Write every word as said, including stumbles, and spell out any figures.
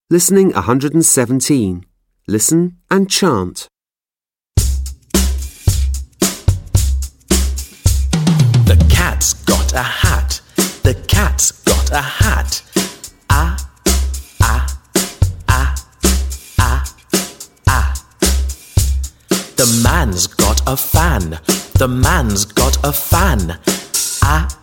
Listening one hundred seventeen. Listen and chant. The cat's got a hat. The cat's got a hat. Ah, ah, ah, ah, ah. The man's got a fan. The man's got a fan. Ah,